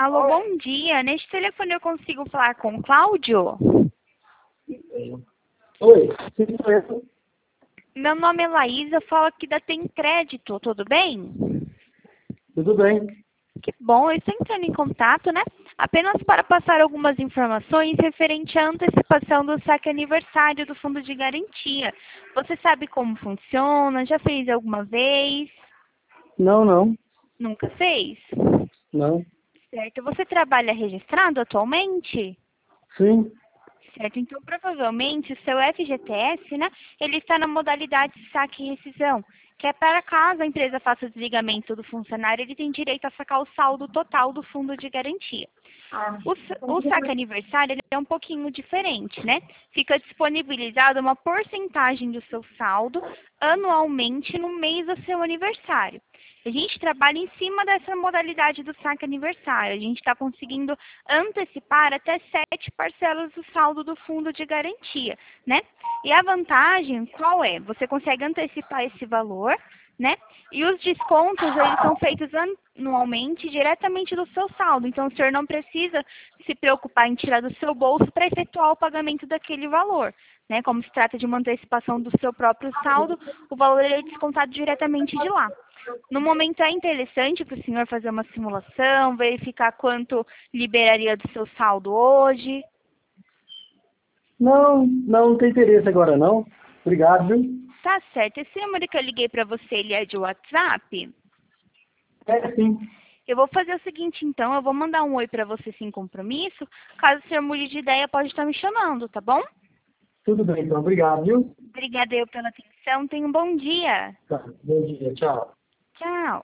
Alô, bom dia. Neste telefone eu consigo falar com o Cláudio? Oi, sim, sou eu. Meu nome é Laísa, falo aqui da Tem Crédito, tudo bem? Tudo bem? Que bom, eu estou entrando em contato, né? Apenas para passar algumas informações referente à antecipação do saque aniversário do Fundo de Garantia. Você sabe como funciona? Já fez alguma vez? Não, Nunca fez? não. Certo. Você trabalha registrado atualmente? Sim, Certo, então provavelmente o seu FGTS, né, ele está na modalidade de saque e rescisão, que é para caso a empresa faça o desligamento do funcionário, ele tem direito a sacar o saldo total do fundo de garantia. O saque aniversário ele é um pouquinho diferente, né? Fica disponibilizado uma porcentagem do seu saldo anualmente no mês do seu aniversário. A gente trabalha em cima dessa modalidade do saque aniversário. A gente está conseguindo antecipar até 7 parcelas do saldo do fundo de garantia, né? E a vantagem, qual é? Você consegue antecipar esse valor, né? E os descontos, eles são feitos anualmente diretamente do seu saldo. Então, o senhor não precisa se preocupar em tirar do seu bolso para efetuar o pagamento daquele valor, né? Como se trata de uma antecipação do seu próprio saldo, o valor é descontado diretamente de lá. No momento é interessante para o senhor fazer uma simulação, verificar quanto liberaria do seu saldo hoje. não tem interesse agora não. Obrigado, viu? Tá certo. Esse número que eu liguei para você, ele é de WhatsApp? É sim, Eu vou fazer o seguinte, então, eu vou mandar um oi para você sem compromisso. Caso o senhor mude de ideia, pode estar me chamando, tá bom? tudo bem então. Obrigado, viu? Obrigada eu pela atenção. Tenha um bom dia. Tá, bom dia, tchau. Tchau.